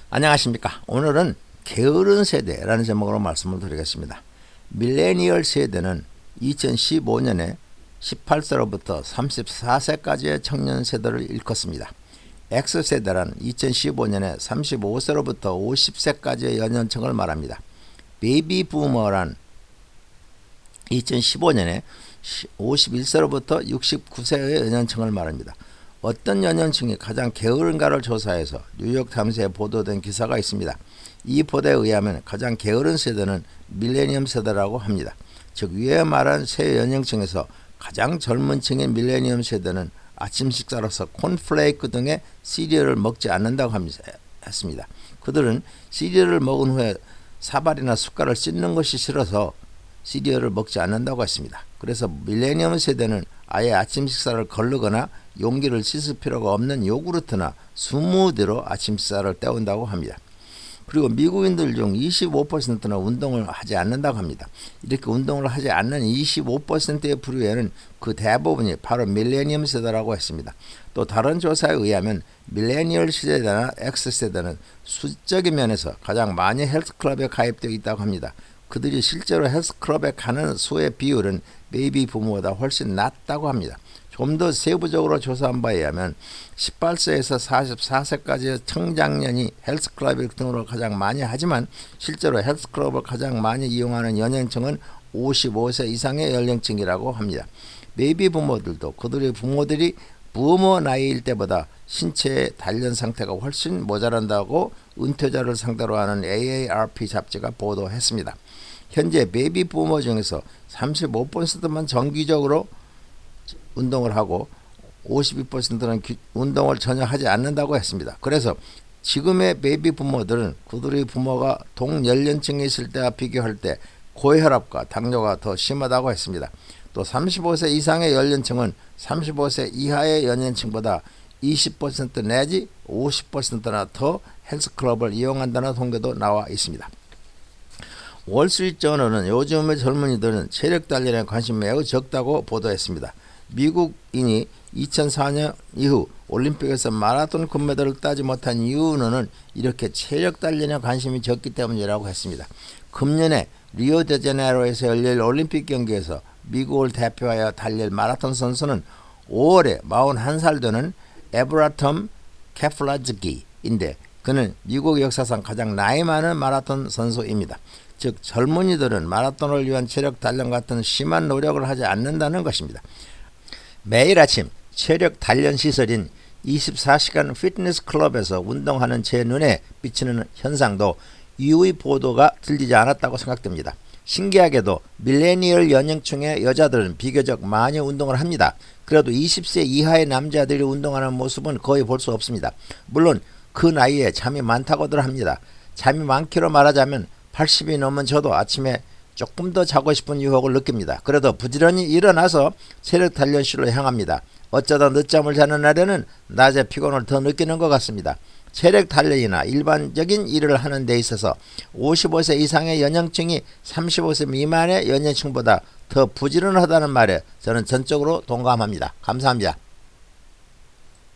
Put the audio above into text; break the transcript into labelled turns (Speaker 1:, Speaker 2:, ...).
Speaker 1: 안녕하십니까. 오늘은 게으른 세대라는 제목으로 말씀을 드리겠습니다. 밀레니얼 세대는 2015년에 18세로부터 34세까지의 청년 세대를 일컫습니다. X세대란 2015년에 35세로부터 50세까지의 연령층을 말합니다. 베이비 부머란 2015년에 51세로부터 69세의 연령층을 말합니다. 어떤 연령층이 가장 게으른가를 조사해서 뉴욕타임스에 보도된 기사가 있습니다. 이 보도에 의하면 가장 게으른 세대는 밀레니엄 세대라고 합니다. 즉 위에 말한 세 연령층에서 가장 젊은 층인 밀레니엄 세대는 아침 식사로서 콘플레이크 등의 시리얼을 먹지 않는다고 했습니다. 그들은 시리얼을 먹은 후에 사발이나 숟갈을 씻는 것이 싫어서 시리얼을 먹지 않는다고 했습니다. 그래서 밀레니엄 세대는 아예 아침 식사를 거르거나 용기를 씻을 필요가 없는 요구르트나 스무디로 아침 식사를 때운다고 합니다. 그리고 미국인들 중 25%는 운동을 하지 않는다고 합니다. 이렇게 운동을 하지 않는 25%의 부류에는 그 대부분이 바로 밀레니엄 세대라고 했습니다. 또 다른 조사에 의하면 밀레니얼 세대나 X세대는 수적인 면에서 가장 많이 헬스클럽에 가입되어 있다고 합니다. 그들이 실제로 헬스클럽에 가는 수의 비율은 베이비 부모보다 훨씬 낮다고 합니다. 좀 더 세부적으로 조사한 바에 의하면 18세에서 44세까지의 청장년이 헬스클럽 등으로 가장 많이 하지만 실제로 헬스클럽을 가장 많이 이용하는 연령층은 55세 이상의 연령층이라고 합니다. 베이비 부모들도 그들의 부모들이 부모 나이일 때보다 신체의 단련 상태가 훨씬 모자란다고 은퇴자를 상대로 하는 AARP 잡지가 보도했습니다. 현재 베이비 부모 중에서 35%만 정기적으로 운동을 하고 52%는 운동을 전혀 하지 않는다고 했습니다. 그래서 지금의 베이비 부모들은 그들의 부모가 동연령층에 있을 때와 비교할 때 고혈압과 당뇨가 더 심하다고 했습니다. 또 35세 이상의 연령층은 35세 이하의 연령층보다 20% 내지 50%나 더 헬스클럽을 이용한다는 통계도 나와 있습니다. 월스트리트저널은 요즘의 젊은이들은 체력 단련에 관심이 매우 적다고 보도했습니다. 미국인이 2004년 이후 올림픽에서 마라톤 금메달을 따지 못한 이유는 이렇게 체력 단련에 관심이 적기 때문이라고 했습니다. 금년에 리오데자네이루에서 열릴 올림픽 경기에서 미국을 대표하여 달릴 마라톤 선수는 5월에 41살 되는 에브라텀 케플라즈기인데 그는 미국 역사상 가장 나이 많은 마라톤 선수입니다. 즉 젊은이들은 마라톤을 위한 체력 단련 같은 심한 노력을 하지 않는다는 것입니다. 매일 아침 체력 단련 시설인 24시간 피트니스 클럽에서 운동하는 제 눈에 비치는 현상도 이후의 보도가 들리지 않았다고 생각됩니다. 신기하게도 밀레니얼 연령층의 여자들은 비교적 많이 운동을 합니다. 그래도 20세 이하의 남자들이 운동하는 모습은 거의 볼 수 없습니다. 물론 그 나이에 잠이 많다고들 합니다. 잠이 많기로 말하자면 80이 넘은 저도 아침에 조금 더 자고 싶은 유혹을 느낍니다. 그래도 부지런히 일어나서 체력 단련실로 향합니다. 어쩌다 늦잠을 자는 날에는 낮에 피곤을 더 느끼는 것 같습니다. 체력 단련이나 일반적인 일을 하는 데 있어서 55세 이상의 연령층이 35세 미만의 연령층보다 더 부지런하다는 말에 저는 전적으로 동감합니다. 감사합니다.